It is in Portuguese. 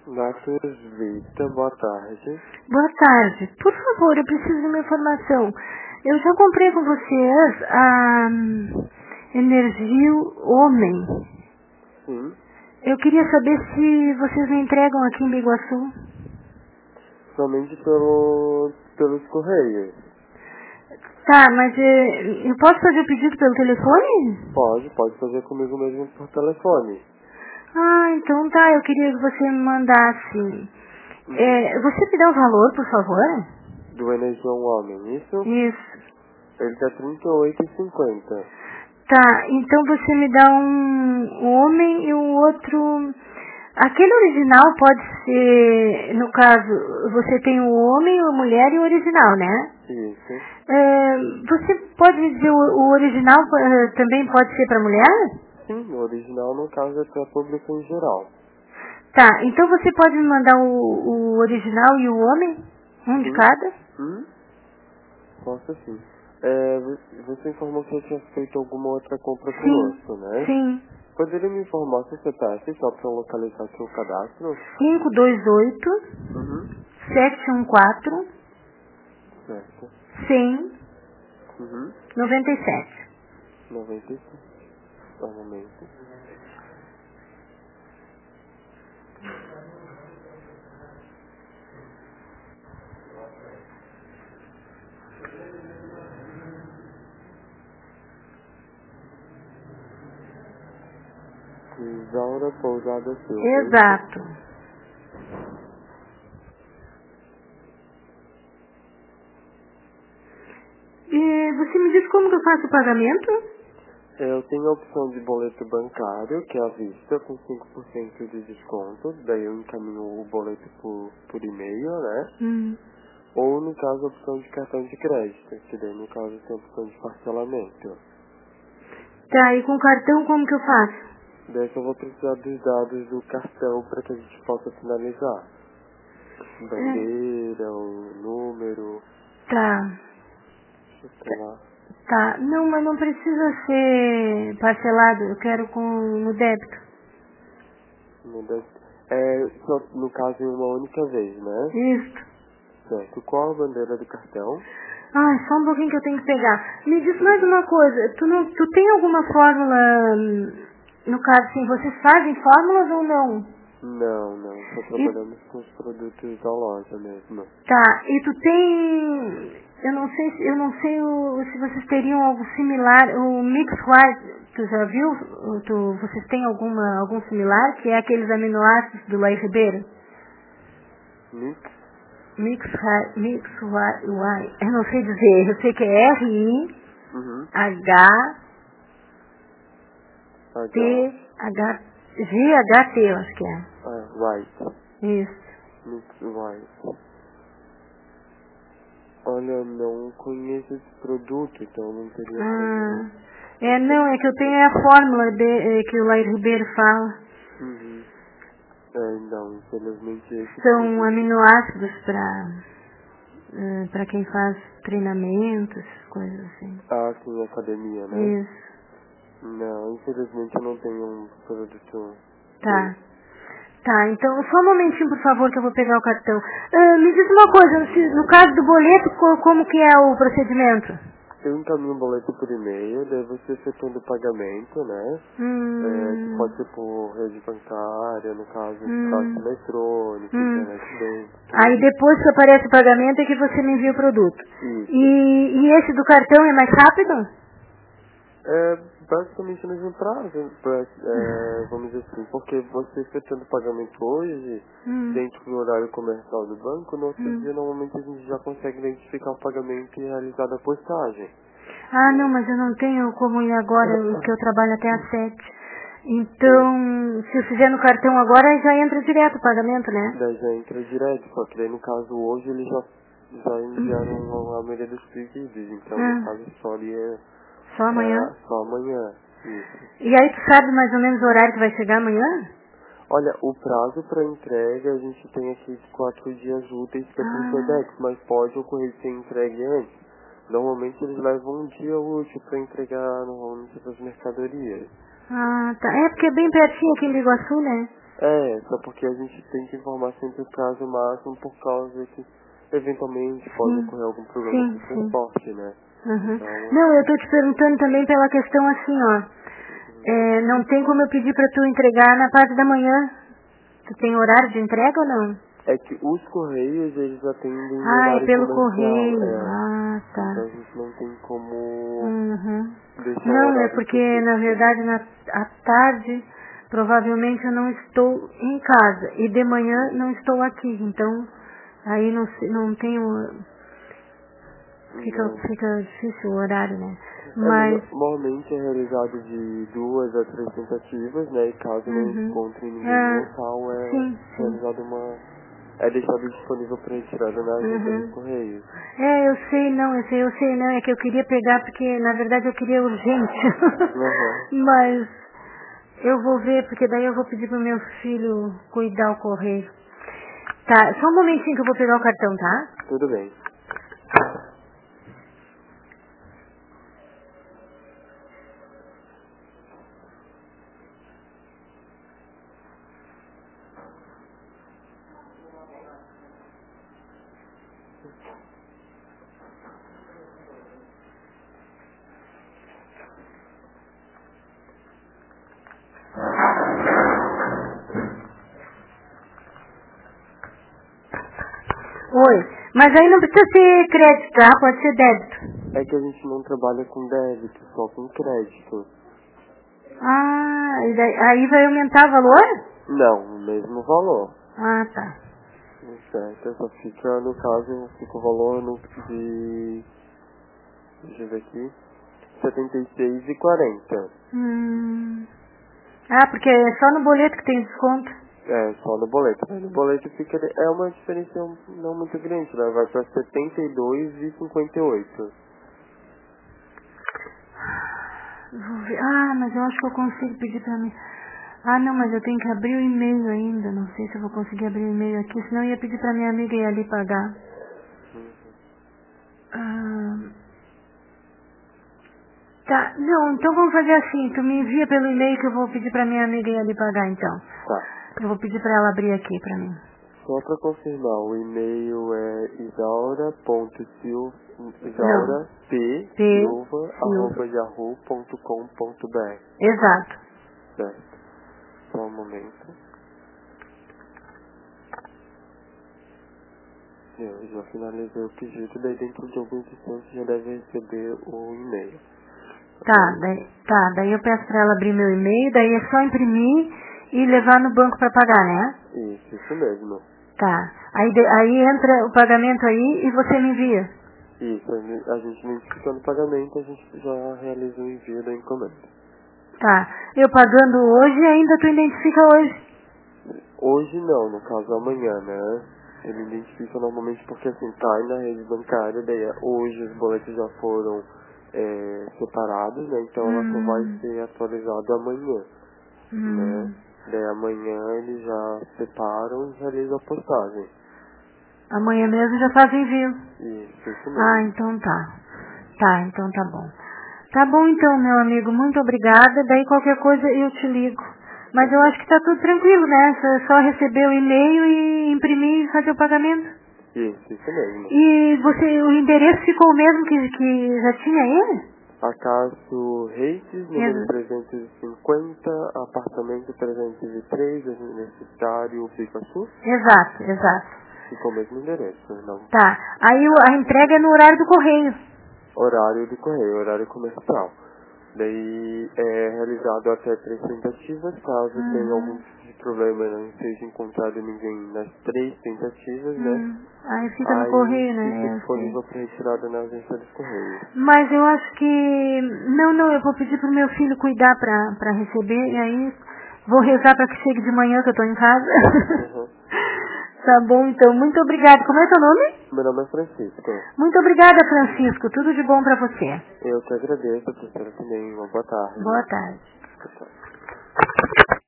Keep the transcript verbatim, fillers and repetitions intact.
Natus Vita, boa tarde. Boa tarde. Por favor, eu preciso de uma informação. Eu já comprei com vocês a hum, Energio Homem. Sim. Eu queria saber se vocês me entregam aqui em Biguaçu. Somente pelo, pelos correios. Tá, mas eh, eu posso fazer o pedido pelo telefone? Pode, pode fazer comigo mesmo por telefone. Ah, então tá. Eu queria que você me mandasse. Uhum. É, você me dá o valor, por favor? Do Energia Homem, isso? Isso. Ele tá trinta e oito reais e cinquenta centavos. Tá, então você me dá um homem e um outro. Aquele original pode ser, no caso, você tem o homem, a mulher e o original, né? Isso. É, você pode me dizer, o, o original eh, também pode ser para mulher? Sim, o original no caso é para público em geral. Tá, então você pode me mandar o, o original e o homem? Um de Sim. cada? Hum? Posso sim. É, você você informou que eu tinha feito alguma outra compra Sim, conosco, né? sim. Poderia me informar seu C P F só para eu localizar seu cadastro? cinco dois oito, Uhum. sete um quatro, Certo. cem, Uhum. noventa e sete. noventa e cinco. Só um momento. Isaura Pousada Silva. Exato. E você me diz como que eu faço o pagamento? Eu tenho a opção de boleto bancário, que é à vista, com cinco por cento de desconto. Daí eu encaminho o boleto por, por e-mail, né? Hum. Ou, no caso, a opção de cartão de crédito, que daí, no caso, tem a opção de parcelamento. Tá, e com cartão como que eu faço? Daí eu vou precisar dos dados do cartão para que a gente possa finalizar. É, Bandeira, o número, tá. sei lá. Tá, não, mas não precisa ser parcelado, eu quero com no débito. No deve- É, só, no caso, em uma única vez, né? Isso. Certo. Qual a bandeira do cartão? Ai, só um pouquinho que eu tenho que pegar. Me diz mais uma coisa, tu, não, tu tem alguma fórmula, hum, no caso assim, vocês fazem fórmulas ou não? Não, não. Só E, trabalhamos com os produtos da loja mesmo. tá, e tu tem, eu não sei, se- eu não sei o, se vocês teriam algo similar, o Mix White, tu já viu? O- Tu, vocês têm alguma, algum similar, que é aqueles aminoácidos do Lai Ribeiro? Mix? Mix, Hi- Mix Y, Y, eu não sei dizer, eu sei que é R I Uhum. H H. T H G H T, eu acho que é. Ah, white. Isso. Mix white. Olha, eu não conheço esse produto, então não teria Ah, como... é, não, é que eu tenho a fórmula de, eh, que o Lair Ribeiro fala. Uhum. É, não, infelizmente esse São produto... aminoácidos para para quem faz treinamentos, coisas assim. Ah, sim, academia, né? Isso. Não, infelizmente eu não tenho um produto Tá. desse. Tá, então só um momentinho, por favor, que eu vou pegar o cartão. Ah, me diz uma coisa, se- no caso do boleto, co- como que é o procedimento? Eu encaminho um boleto por e-mail, daí você efetuando o pagamento, né? É, que Hum, pode ser por rede bancária, no caso, caixa hum, eletrônica, hum. internet bank, Aí tudo. depois que aparece o pagamento é que você me envia o produto. Isso. E, e esse do cartão é mais rápido? É basicamente o mesmo prazo, pra, é, vamos dizer assim, porque você efetuando o pagamento hoje, Hum, dentro do horário comercial do banco, no outro hum. dia normalmente a gente já consegue identificar o pagamento e realizar a postagem. Ah, não, mas eu não tenho como ir agora, porque eu trabalho até às sete. Sim. Então, se eu fizer no cartão agora, já entra direto o pagamento, né? Daí já entra direto, só que daí no caso hoje eles já, já enviaram a maioria dos pedidos, então no Ah, caso só ali é, só amanhã? é só amanhã. Isso. E aí tu sabe mais ou menos o horário que vai chegar amanhã? Olha, o prazo para entrega a gente tem aqui de quatro dias úteis que é por Ah, FedEx, mas pode ocorrer ser entregue antes. Normalmente eles levam um dia útil para entregar normalmente essas mercadorias. ah, tá. É porque é bem pertinho aqui em Biguaçu, né? É, só porque a gente tem que informar sempre o prazo máximo por causa que eventualmente pode Sim. ocorrer algum problema Sim, com o sim. transporte, né? Uhum. Então, Não, eu tô te perguntando também pela questão assim, ó. É, não tem como eu pedir pra tu entregar na parte da manhã? Tu tem horário de entrega ou não? é que os correios, eles atendem em Ah, é horário pelo comercial. correio. É. Ah, tá. Então a gente não tem como Uhum. deixar um Não, é horário porque na específico. verdade na à tarde provavelmente eu não estou em casa e de manhã não estou aqui, então aí não se- não tenho fica Não. fica difícil o horário, né? É, Mas no- normalmente é realizado de duas a três tentativas, né? E caso não uhum. encontre ninguém no Ah, local, é sim, sim. realizada uma... é deixado disponível para retirada na agência dos Uhum. correios. É, eu sei não, eu sei, eu sei não, é que eu queria pegar porque na verdade eu queria urgente. Aham. Mas eu vou ver, porque daí eu vou pedir pro meu filho cuidar o correio. Tá, só um momentinho que eu vou pegar o cartão, tá? Tudo bem. Oi, mas aí não precisa ser crédito, tá? Pode ser débito. É que a gente não trabalha com débito, só com crédito. Ah, e daí, aí vai aumentar o valor? Não, o mesmo valor. Ah, tá. Certo, só fica, no caso, fica o valor no, de... deixa eu ver aqui. setenta e seis reais e quarenta centavos. Hum. Ah, porque é só no boleto que tem desconto. É, só no boleto. No boleto fica, é uma diferença não muito grande, né? Vai pra setenta e dois reais e cinquenta e oito. Vou ver. Ah, mas eu acho que eu consigo pedir pra mim. Ah, não, mas eu tenho que abrir o e-mail ainda. Não sei se eu vou conseguir abrir o e-mail aqui, senão eu ia pedir pra minha amiga ir ali pagar. Ah, tá, não, então vamos fazer assim. Tu me envia pelo e-mail que eu vou pedir pra minha amiga ir ali pagar, então. Tá. Eu vou pedir pra ela abrir aqui pra mim. Só pra confirmar, o e-mail é isaura.silva, Não, isaura p P, silva Silva. arroba yahoo ponto com ponto br. Exato. Certo. Só um momento. Eu já finalizei o pedido, daí dentro de alguns instantes já deve receber o e-mail. Tá, daí, tá, daí eu peço pra ela abrir meu e-mail, daí é só imprimir e levar no banco pra pagar, né? Isso, isso mesmo. Tá. Aí, de- aí entra o pagamento aí e você me envia. Isso, a gente a gente identificando o pagamento, a gente já realiza o envio da encomenda. Tá. Eu pagando hoje ainda tu identifica hoje. Hoje não, no caso amanhã, né? Ele identifica normalmente porque assim, cai na rede bancária, daí é- hoje os boletos já foram é, separados, né? Então ela só vai Hum, ser atualizada amanhã, né? hum. Daí amanhã eles já separam e realizam a postagem. Amanhã mesmo já faz envio. Isso, isso Ah, mesmo. então tá. Tá, então tá bom. Tá bom então, meu amigo. Muito obrigada. Daí qualquer coisa eu te ligo. Mas eu acho que tá tudo tranquilo, né? Só só receber o e-mail e imprimir e fazer o pagamento. Isso, isso mesmo. E você, o endereço ficou o mesmo que, que já tinha ele? Acaso Reites, número Ex- trezentos e cinquenta, apartamento trezentos e três, Universitário Picasso. Exato, exato. Ficou o mesmo endereço, não. Tá. Aí o- a entrega é no horário do correio. Horário do correio, horário comercial. Daí é realizado até três tentativas, caso tenha algum Uhum. tipo de problema e não seja encontrado ninguém nas três tentativas, né? Hum. Aí fica no Aí correio, fica né? Eu sei. disponível para retirada na agência dos correios. Mas eu acho que... Não, não, eu vou pedir pro meu filho cuidar pra, pra receber. E aí vou rezar pra que chegue de manhã que eu tô em casa. Uhum. Tá bom, então. Muito obrigada. Como é teu nome? Meu nome é Francisco. Muito obrigada, Francisco. Tudo de bom pra você. Eu te agradeço, professora, também. Uma boa tarde. Boa tarde. Tchau, tchau.